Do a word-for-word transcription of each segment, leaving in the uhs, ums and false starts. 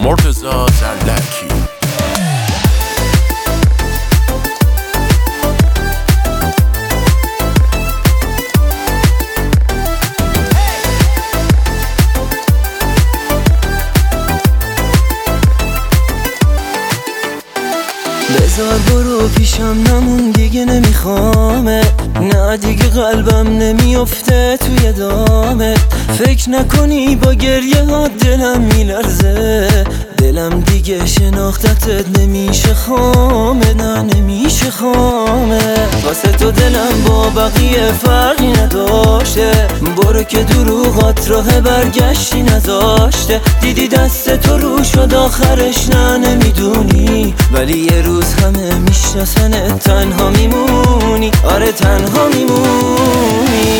مرتضی زرلکی. بذار برو پیشم نمون دیگه نمیخوامه، نه دیگه قلبم نمیفته توی دامت. فکر نکنی با گریه ها دلم میلرزه، دلم دیگه شناختتت نمیشه خامه، نه نمیشه خامه. واسه تو دلم با بقیه فرقی نداشته، برو که دروغات راه برگشتی نداشته. دیدی دست تو رو شد آخرش، نه نمیدونی ولی یه روز همه میشناسنت، تنها میمونی، آره تنها میمونی.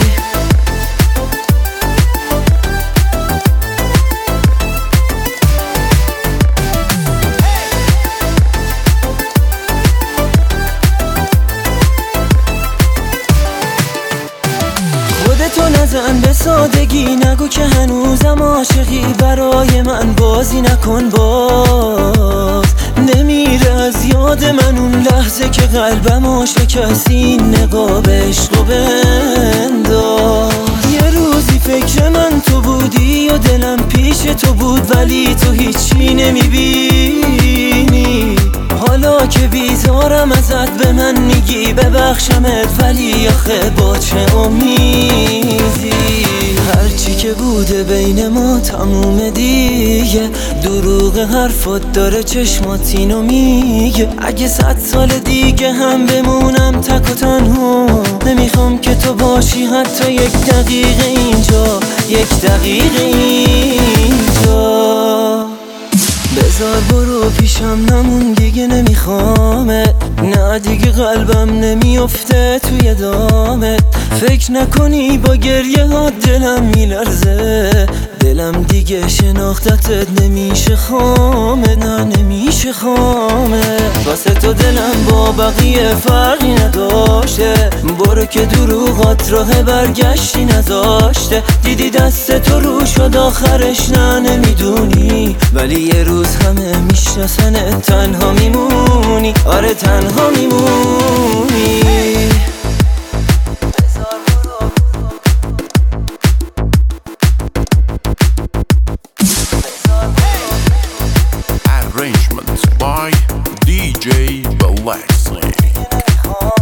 خودتو نزن به سادگی، نگو که هنوزم عاشقی، برای من بازی نکن باز. نمیره از یاد من اون لحظه که قلبمو شکستی، نقاب عشقو بنداز. یه روزی فکر من تو بودی و دلم پیش تو بود، ولی تو هیچی نمیبینی. حالا که بیزارم ازت به من میگی ببخشمت، ولی آخه با چه امیدی؟ هرچی که بوده بین ما تموم دیگه، دروغ حرفات داره چشمات اینو میگه. اگه صد سال دیگه هم بمونم تک و تنها، نمیخوام که تو باشی حتی یک دقیقه اینجا، یک دقیقه اینجا. بذار برو پیشم نمون دیگه نمیخوامه، نه دیگه قلبم نمیفته توی دامت. فکر نکنی با گریه ها دلم میلرزه، دلم دیگه شناختتت نمیشه خامه، نه نمیشه خامه. واسه تو دلم با بقیه فرقی نداشته، برو که دروغات راه برگشتی نداشته. دیدی دست تو رو شد آخرش، نه نمیدونی ولی یه روز همه میشناسنت، تنها میمونی، آره تنها میمونی. Arrangements by دی جی Balaxy.